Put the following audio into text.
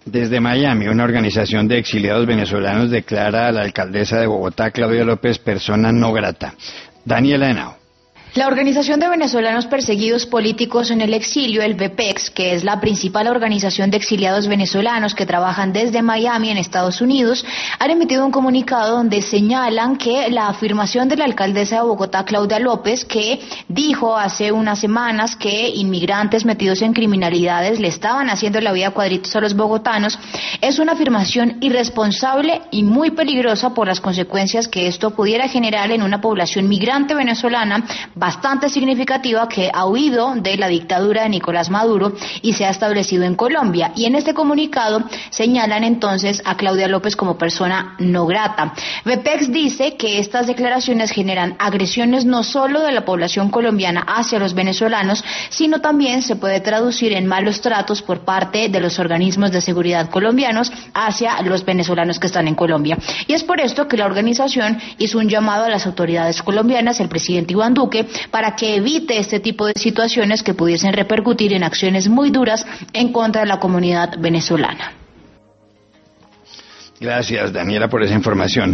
Desde Miami, una organización de exiliados venezolanos declara a la alcaldesa de Bogotá, Claudia López, persona no grata. Daniela Henao. La Organización de Venezolanos Perseguidos Políticos en el Exilio, el VPEX, que es la principal organización de exiliados venezolanos que trabajan desde Miami en Estados Unidos, han emitido un comunicado donde señalan que la afirmación de la alcaldesa de Bogotá, Claudia López, que dijo hace unas semanas que inmigrantes metidos en criminalidades le estaban haciendo la vida cuadritos a los bogotanos, es una afirmación irresponsable y muy peligrosa por las consecuencias que esto pudiera generar en una población migrante venezolana bastante significativa que ha huido de la dictadura de Nicolás Maduro y se ha establecido en Colombia. Y en este comunicado señalan entonces a Claudia López como persona no grata. VPEX dice que estas declaraciones generan agresiones no solo de la población colombiana hacia los venezolanos, sino también se puede traducir en malos tratos por parte de los organismos de seguridad colombianos hacia los venezolanos que están en Colombia. Y es por esto que la organización hizo un llamado a las autoridades colombianas, el presidente Iván Duque, para que evite este tipo de situaciones que pudiesen repercutir en acciones muy duras en contra de la comunidad venezolana. Gracias, Daniela, por esa información.